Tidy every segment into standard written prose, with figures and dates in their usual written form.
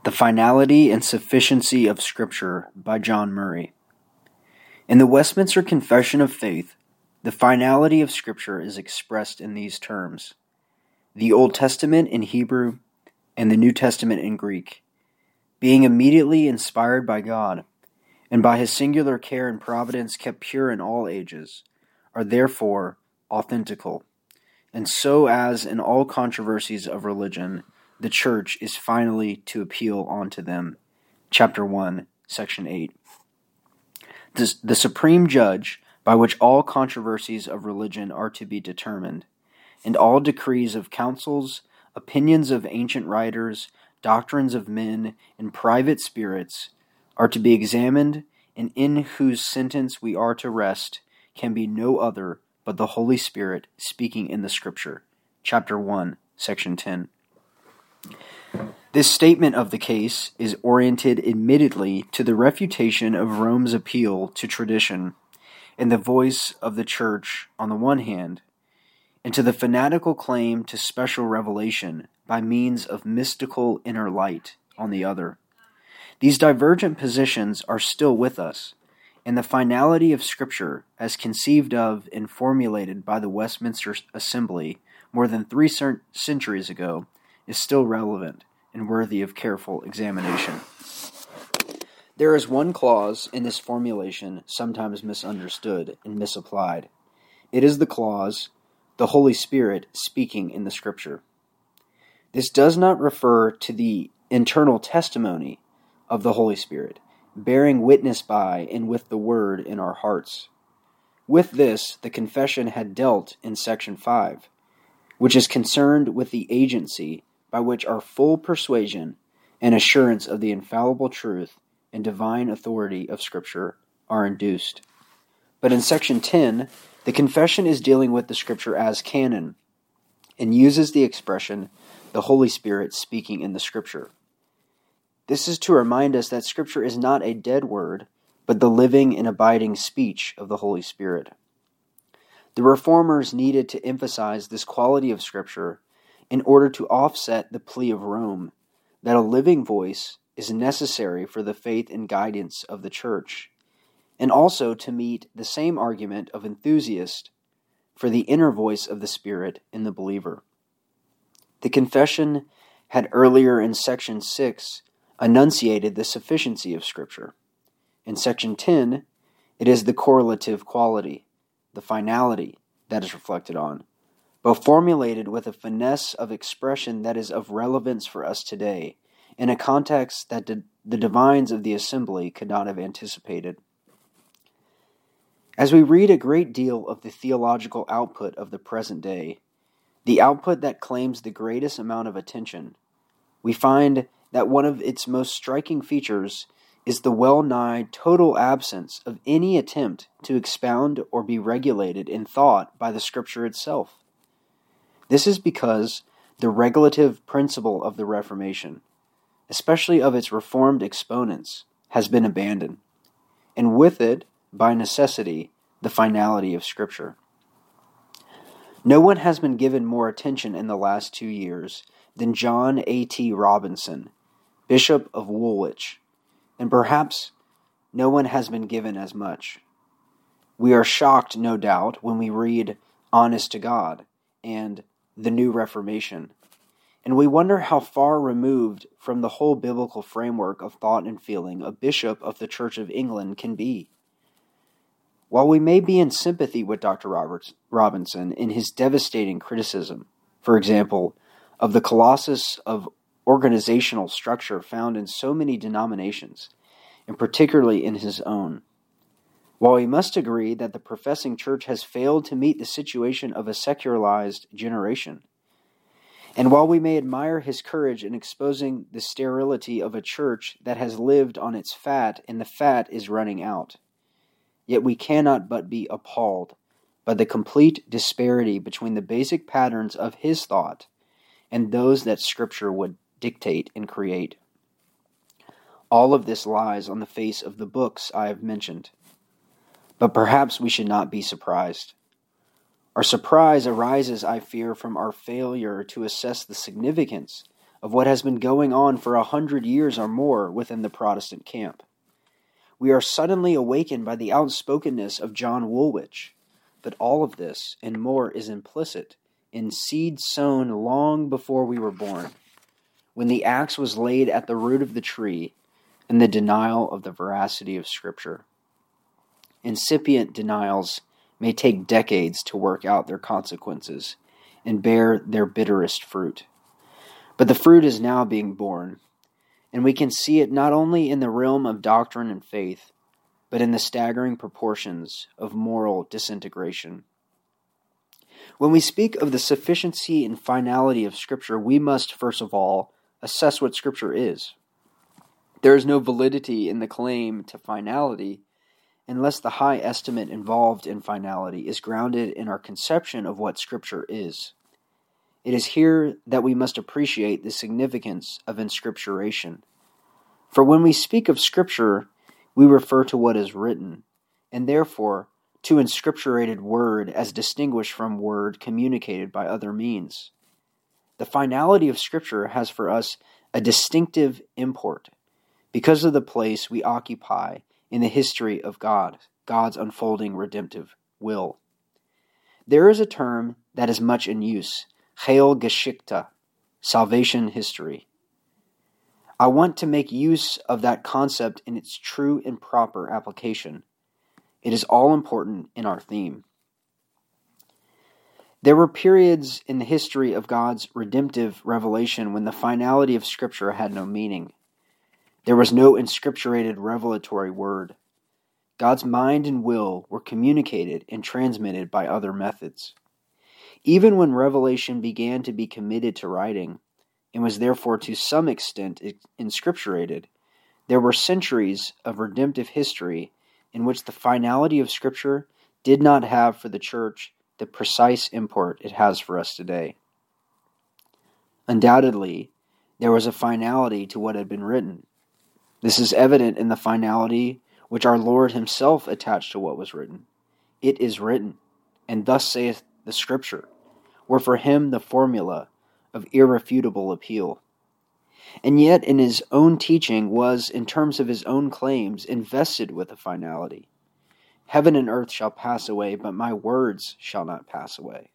The Finality and Sufficiency of Scripture by John Murray. In the Westminster Confession of Faith, the finality of Scripture is expressed in these terms: the Old Testament in Hebrew and the New Testament in Greek, being immediately inspired by God, and by His singular care and providence kept pure in all ages, are therefore authentical, and so as in all controversies of religion, the Church is finally to appeal unto them. Chapter 1, Section 8. The supreme judge by which all controversies of religion are to be determined, and all decrees of councils, opinions of ancient writers, doctrines of men, and private spirits are to be examined, and in whose sentence we are to rest, can be no other but the Holy Spirit speaking in the Scripture. Chapter 1, Section 10. This statement of the case is oriented admittedly to the refutation of Rome's appeal to tradition and the voice of the Church on the one hand, and to the fanatical claim to special revelation by means of mystical inner light on the other. These divergent positions are still with us, and the finality of Scripture, as conceived of and formulated by the Westminster Assembly more than 3 centuries ago, is still relevant and worthy of careful examination. There is one clause in this formulation sometimes misunderstood and misapplied. It is the clause, the Holy Spirit speaking in the Scripture. This does not refer to the internal testimony of the Holy Spirit, bearing witness by and with the Word in our hearts. With this, the confession had dealt in Section 5, which is concerned with the agency by which our full persuasion and assurance of the infallible truth and divine authority of Scripture are induced. But in Section 10, the confession is dealing with the Scripture as canon, and uses the expression, the Holy Spirit speaking in the Scripture. This is to remind us that Scripture is not a dead word, but the living and abiding speech of the Holy Spirit. The Reformers needed to emphasize this quality of Scripture in order to offset the plea of Rome that a living voice is necessary for the faith and guidance of the Church, and also to meet the same argument of enthusiasts for the inner voice of the Spirit in the believer. The confession had earlier in Section 6 enunciated the sufficiency of Scripture. In Section 10, it is the correlative quality, the finality, that is reflected on, but formulated with a finesse of expression that is of relevance for us today, in a context that the divines of the assembly could not have anticipated. As we read a great deal of the theological output of the present day, the output that claims the greatest amount of attention, we find that one of its most striking features is the well-nigh total absence of any attempt to expound or be regulated in thought by the Scripture itself. This is because the regulative principle of the Reformation, especially of its Reformed exponents, has been abandoned, and with it, by necessity, the finality of Scripture. No one has been given more attention in the last 2 years than John A.T. Robinson, Bishop of Woolwich, and perhaps no one has been given as much. We are shocked, no doubt, when we read Honest to God and The New Reformation, and we wonder how far removed from the whole biblical framework of thought and feeling a bishop of the Church of England can be. While we may be in sympathy with Dr. Robinson in his devastating criticism, for example, of the colossus of organizational structure found in so many denominations, and particularly in his own, while we must agree that the professing church has failed to meet the situation of a secularized generation, and while we may admire his courage in exposing the sterility of a church that has lived on its fat and the fat is running out, yet we cannot but be appalled by the complete disparity between the basic patterns of his thought and those that Scripture would dictate and create. All of this lies on the face of the books I have mentioned. But perhaps we should not be surprised. Our surprise arises, I fear, from our failure to assess the significance of what has been going on for 100 years or more within the Protestant camp. We are suddenly awakened by the outspokenness of John Woolwich, but all of this and more is implicit in seed sown long before we were born, when the axe was laid at the root of the tree and the denial of the veracity of Scripture. Incipient denials may take decades to work out their consequences and bear their bitterest fruit. But the fruit is now being borne, and we can see it not only in the realm of doctrine and faith, but in the staggering proportions of moral disintegration. When we speak of the sufficiency and finality of Scripture, we must, first of all, assess what Scripture is. There is no validity in the claim to finality unless the high estimate involved in finality is grounded in our conception of what Scripture is. It is here that we must appreciate the significance of inscripturation. For when we speak of Scripture, we refer to what is written, and therefore to inscripturated word as distinguished from word communicated by other means. The finality of Scripture has for us a distinctive import because of the place we occupy in the history of God's unfolding redemptive will. There is a term that is much in use, Heilgeschichte, salvation history. I want to make use of that concept in its true and proper application. It is all important in our theme. There were periods in the history of God's redemptive revelation when the finality of Scripture had no meaning. There was no inscripturated revelatory word. God's mind and will were communicated and transmitted by other methods. Even when revelation began to be committed to writing, and was therefore to some extent inscripturated, there were centuries of redemptive history in which the finality of Scripture did not have for the church the precise import it has for us today. Undoubtedly, there was a finality to what had been written. This is evident in the finality which our Lord himself attached to what was written. It is written, and thus saith the Scripture, were for him the formula of irrefutable appeal. And yet in his own teaching was, in terms of his own claims, invested with a finality. Heaven and earth shall pass away, but my words shall not pass away.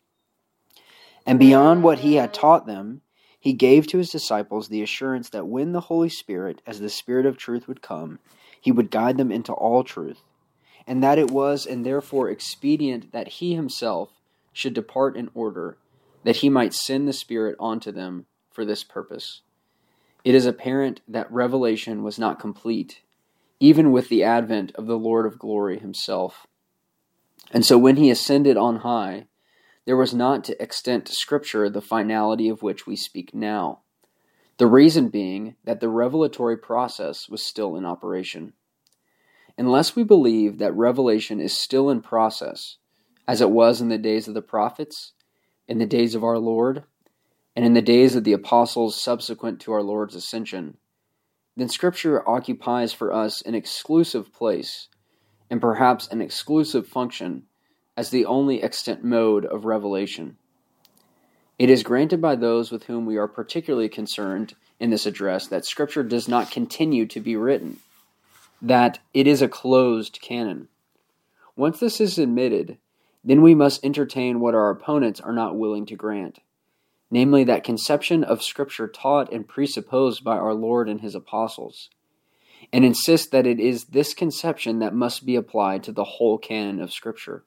And beyond what he had taught them, he gave to his disciples the assurance that when the Holy Spirit, as the Spirit of truth, would come, he would guide them into all truth, and that it was and therefore expedient that he himself should depart in order, that he might send the Spirit onto them for this purpose. It is apparent that revelation was not complete, even with the advent of the Lord of glory himself. And so when he ascended on high, there was not to extent to Scripture the finality of which we speak now. The reason being that the revelatory process was still in operation. Unless we believe that revelation is still in process, as it was in the days of the prophets, in the days of our Lord, and in the days of the apostles subsequent to our Lord's ascension, then Scripture occupies for us an exclusive place, and perhaps an exclusive function, as the only extant mode of revelation. It is granted by those with whom we are particularly concerned in this address that Scripture does not continue to be written, that it is a closed canon. Once this is admitted, then we must entertain what our opponents are not willing to grant, namely that conception of Scripture taught and presupposed by our Lord and his apostles, and insist that it is this conception that must be applied to the whole canon of Scripture.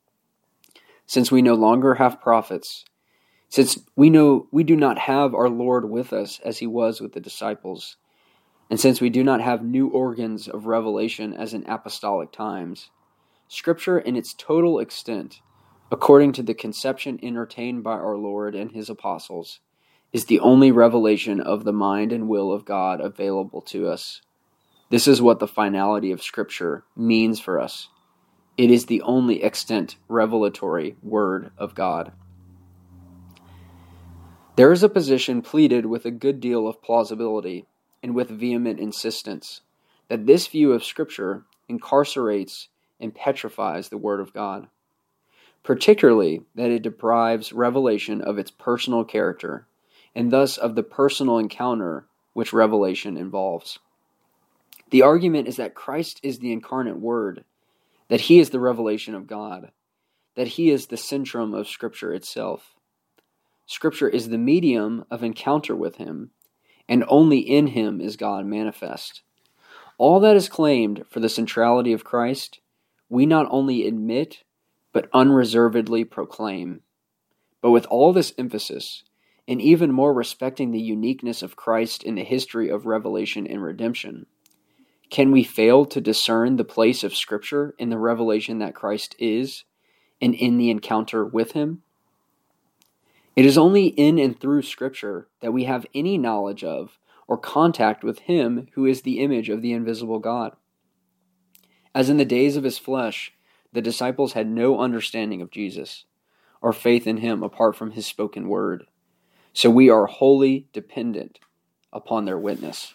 Since we no longer have prophets, since we know we do not have our Lord with us as he was with the disciples, and since we do not have new organs of revelation as in apostolic times, Scripture in its total extent, according to the conception entertained by our Lord and his apostles, is the only revelation of the mind and will of God available to us. This is what the finality of Scripture means for us. It is the only extant revelatory word of God. There is a position pleaded with a good deal of plausibility and with vehement insistence that this view of Scripture incarcerates and petrifies the Word of God, particularly that it deprives revelation of its personal character and thus of the personal encounter which revelation involves. The argument is that Christ is the incarnate Word, that he is the revelation of God, that he is the centrum of Scripture itself. Scripture is the medium of encounter with him, and only in him is God manifest. All that is claimed for the centrality of Christ, we not only admit, but unreservedly proclaim. But with all this emphasis, and even more respecting the uniqueness of Christ in the history of revelation and redemption, can we fail to discern the place of Scripture in the revelation that Christ is, and in the encounter with him? It is only in and through Scripture that we have any knowledge of or contact with him who is the image of the invisible God. As in the days of his flesh, the disciples had no understanding of Jesus, or faith in him apart from his spoken word. So we are wholly dependent upon their witness.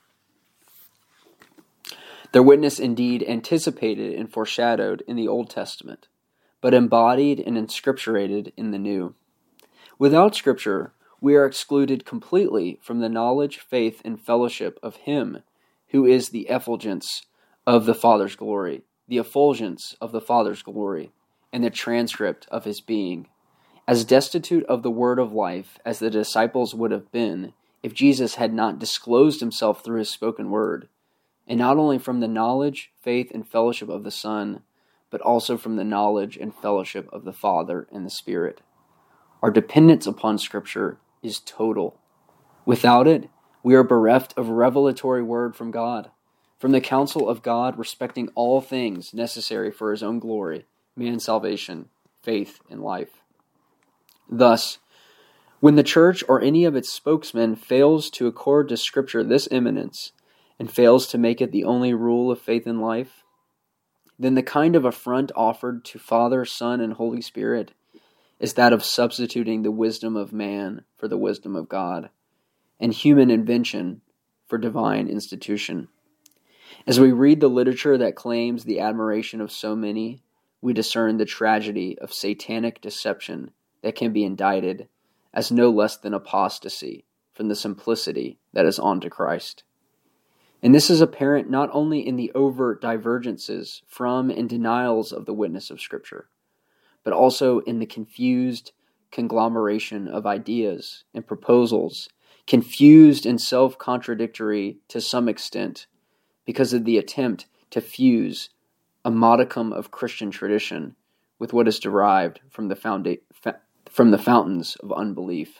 Their witness indeed anticipated and foreshadowed in the Old Testament, but embodied and inscripturated in the New. Without Scripture, we are excluded completely from the knowledge, faith, and fellowship of him who is the effulgence of the Father's glory, the effulgence of the Father's glory, and the transcript of his being. As destitute of the word of life as the disciples would have been if Jesus had not disclosed himself through his spoken word, and not only from the knowledge, faith, and fellowship of the Son, but also from the knowledge and fellowship of the Father and the Spirit. Our dependence upon Scripture is total. Without it, we are bereft of revelatory word from God, from the counsel of God respecting all things necessary for his own glory, man's salvation, faith, and life. Thus, when the Church or any of its spokesmen fails to accord to Scripture this eminence, and fails to make it the only rule of faith and life, then the kind of affront offered to Father, Son, and Holy Spirit is that of substituting the wisdom of man for the wisdom of God, and human invention for divine institution. As we read the literature that claims the admiration of so many, we discern the tragedy of satanic deception that can be indicted as no less than apostasy from the simplicity that is on to Christ. And this is apparent not only in the overt divergences from and denials of the witness of Scripture, but also in the confused conglomeration of ideas and proposals, confused and self-contradictory to some extent, because of the attempt to fuse a modicum of Christian tradition with what is derived from the fountains of unbelief.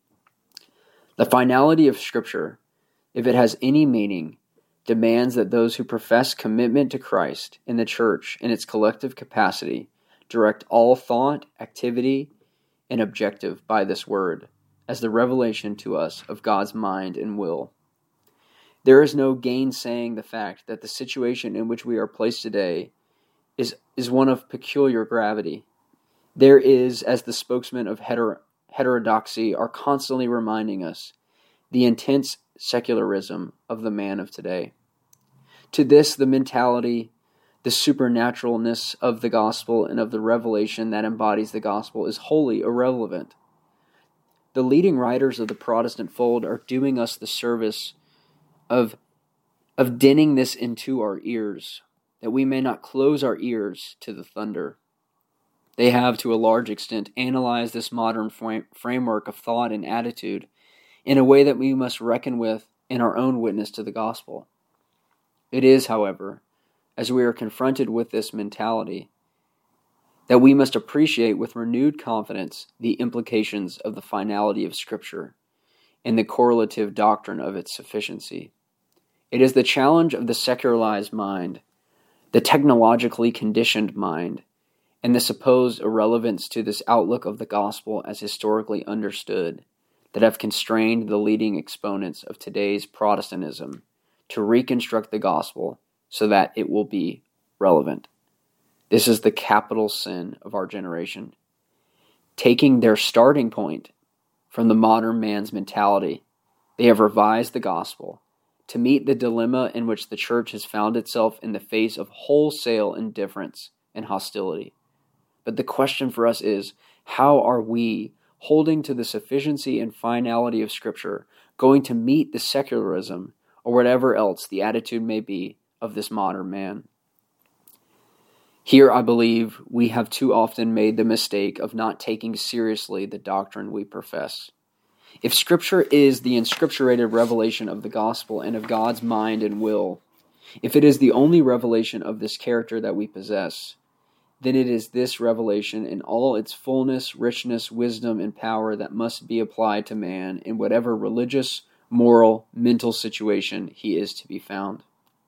The finality of Scripture, if it has any meaning, demands that those who profess commitment to Christ and the Church in its collective capacity direct all thought, activity, and objective by this word, as the revelation to us of God's mind and will. There is no gainsaying the fact that the situation in which we are placed today is one of peculiar gravity. There is, as the spokesmen of heterodoxy are constantly reminding us, the intense secularism of the man of today. To this, the mentality, the supernaturalness of the gospel and of the revelation that embodies the gospel is wholly irrelevant. The leading writers of the Protestant fold are doing us the service of dinning this into our ears, that we may not close our ears to the thunder. They have, to a large extent, analyzed this modern framework of thought and attitude in a way that we must reckon with in our own witness to the gospel. It is, however, as we are confronted with this mentality, that we must appreciate with renewed confidence the implications of the finality of Scripture and the correlative doctrine of its sufficiency. It is the challenge of the secularized mind, the technologically conditioned mind, and the supposed irrelevance to this outlook of the gospel as historically understood that have constrained the leading exponents of today's Protestantism to reconstruct the gospel so that it will be relevant. This is the capital sin of our generation. Taking their starting point from the modern man's mentality, they have revised the gospel to meet the dilemma in which the church has found itself in the face of wholesale indifference and hostility. But the question for us is, how are we, holding to the sufficiency and finality of Scripture, going to meet the secularism, or whatever else the attitude may be, of this modern man. Here, I believe, we have too often made the mistake of not taking seriously the doctrine we profess. If Scripture is the inscripturated revelation of the gospel and of God's mind and will, if it is the only revelation of this character that we possess, then it is this revelation in all its fullness, richness, wisdom, and power that must be applied to man in whatever religious, moral, mental situation he is to be found.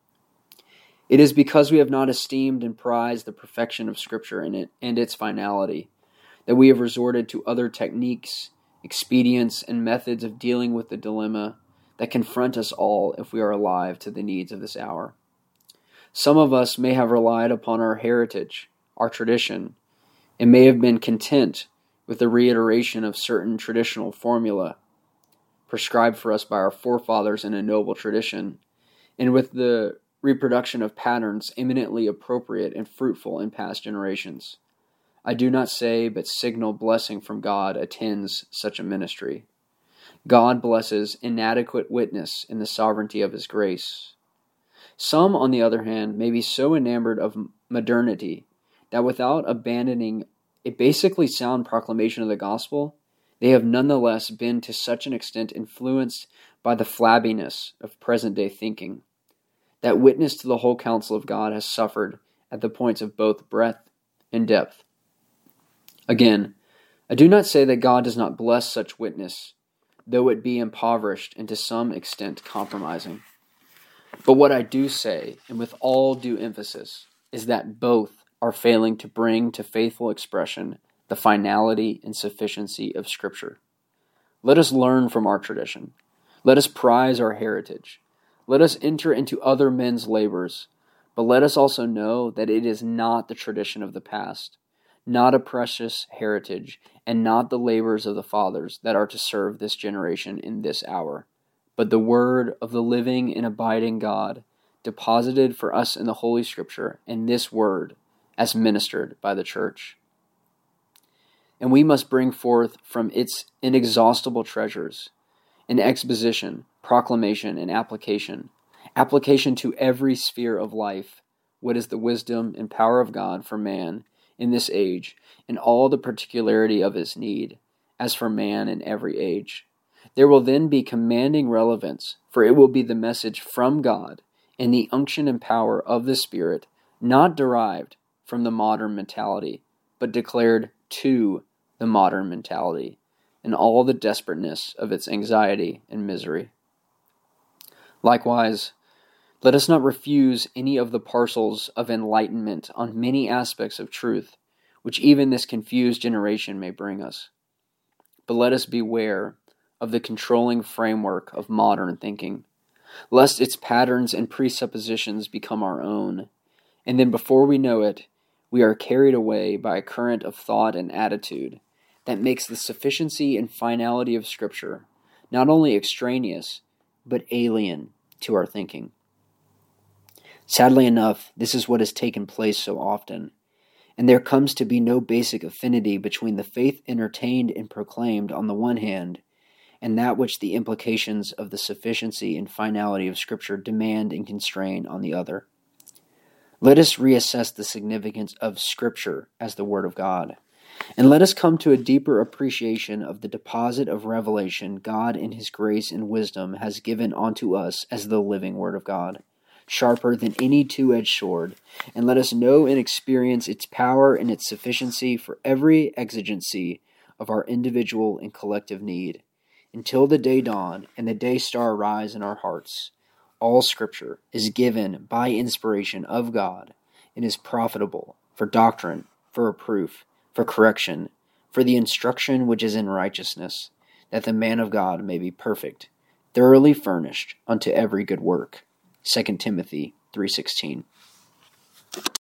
It is because we have not esteemed and prized the perfection of Scripture and its finality that we have resorted to other techniques, expedients, and methods of dealing with the dilemma that confront us all if we are alive to the needs of this hour. Some of us may have relied upon our heritage, our tradition, and may have been content with the reiteration of certain traditional formula prescribed for us by our forefathers in a noble tradition, and with the reproduction of patterns eminently appropriate and fruitful in past generations. I do not say, but signal blessing from God attends such a ministry. God blesses inadequate witness in the sovereignty of His grace. Some, on the other hand, may be so enamored of modernity that without abandoning a basically sound proclamation of the gospel, they have nonetheless been to such an extent influenced by the flabbiness of present-day thinking that witness to the whole counsel of God has suffered at the points of both breadth and depth. Again, I do not say that God does not bless such witness, though it be impoverished and to some extent compromising. But what I do say, and with all due emphasis, is that both are failing to bring to faithful expression the finality and sufficiency of Scripture. Let us learn from our tradition. Let us prize our heritage. Let us enter into other men's labors, but let us also know that it is not the tradition of the past, not a precious heritage, and not the labors of the fathers that are to serve this generation in this hour, but the word of the living and abiding God, deposited for us in the Holy Scripture, and this word as ministered by the church. And we must bring forth from its inexhaustible treasures an exposition, proclamation, and application to every sphere of life, what is the wisdom and power of God for man in this age, and all the particularity of his need, as for man in every age. There will then be commanding relevance, for it will be the message from God in the unction and power of the Spirit, not derived from the modern mentality, but declared to the modern mentality, and all the desperateness of its anxiety and misery. Likewise, let us not refuse any of the parcels of enlightenment on many aspects of truth, which even this confused generation may bring us. But let us beware of the controlling framework of modern thinking, lest its patterns and presuppositions become our own, and then before we know it, we are carried away by a current of thought and attitude that makes the sufficiency and finality of Scripture not only extraneous, but alien to our thinking. Sadly enough, this is what has taken place so often, and there comes to be no basic affinity between the faith entertained and proclaimed on the one hand, and that which the implications of the sufficiency and finality of Scripture demand and constrain on the other. Let us reassess the significance of Scripture as the Word of God, and let us come to a deeper appreciation of the deposit of revelation God in His grace and wisdom has given unto us as the living Word of God, sharper than any two-edged sword, and let us know and experience its power and its sufficiency for every exigency of our individual and collective need, until the day dawn and the day star rise in our hearts. All Scripture is given by inspiration of God and is profitable for doctrine, for reproof, for correction, for the instruction which is in righteousness, that the man of God may be perfect, thoroughly furnished unto every good work. 2 Timothy 3:16.